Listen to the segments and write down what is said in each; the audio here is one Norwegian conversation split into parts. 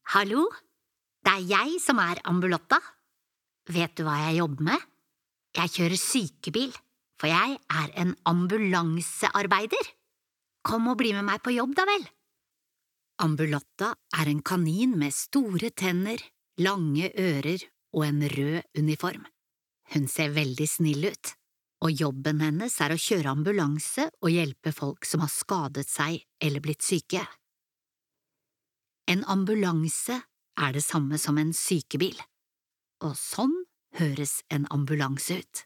Hallo, det jeg som Ambulotta. Vet du hva jeg jobber med? Jeg kjører sykebil, for jeg en ambulansearbeider. Kom og bli med meg på jobb da vel. Ambulotta en kanin med store tenner, lange ører og en rød uniform. Hun ser veldig snill ut, og jobben hennes å kjøre ambulanse og hjelpe folk som har skadet seg eller blitt syke. En ambulanse det samme som en sykebil, og sånn høres en ambulanse ut.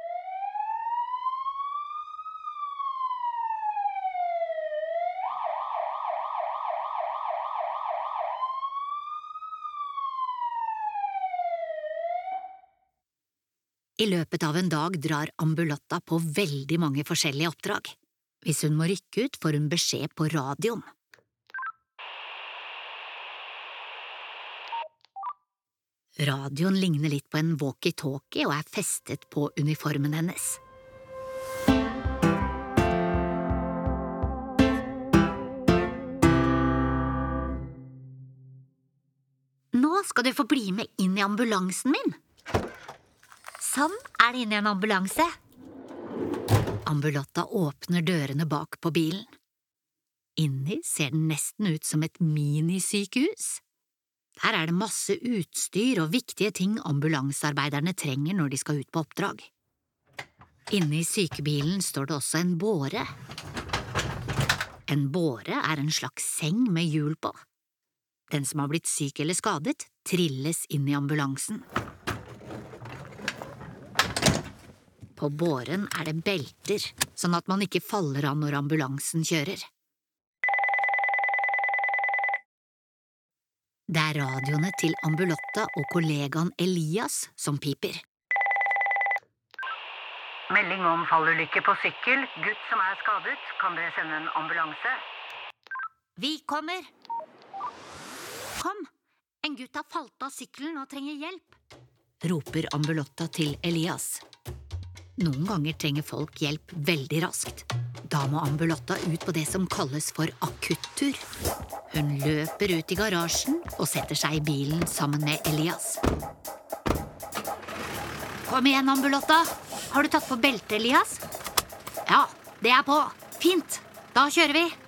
I løpet av en dag drar Ambulotta på veldig mange forskjellige oppdrag. Hvis hun må rykke ut, får hun beskjed på radioen. Radioen ligner litt på en walkie-talkie og festet på uniformen hennes. Nå skal du få bli med inn i ambulansen min. Sånn det inne i en ambulanse. Ambulotta åpner dørene bak på bilen. Inni ser den nesten ut som et minisykehus. Her det masse utstyr og viktige ting ambulansearbeiderne trenger når de skal ut på oppdrag. Inne i sykebilen står det også en båre. En båre en slags seng med hjul på. Den som har blitt syk eller skadet, trilles inn i ambulansen. På båren det belter, sånn at man ikke faller av når ambulansen kjører. Det radioene til Ambulotta og kollegaen Elias som piper. Melding om fallulykke på sykkel. Gutt som skadet. Kan dere sende en ambulanse? Vi kommer! Kom! En gutt har falt av sykkelen og trenger hjelp, roper Ambulotta til Elias. Noen ganger trenger folk hjelp veldig raskt. Da må Ambulotta ut på det som kalles for akuttur. Hun løper ut i garasjen og setter seg i bilen sammen med Elias. Kom igjen, Ambulotta! Har du tatt på beltet, Elias? Ja, det på. Fint! Da kjører vi!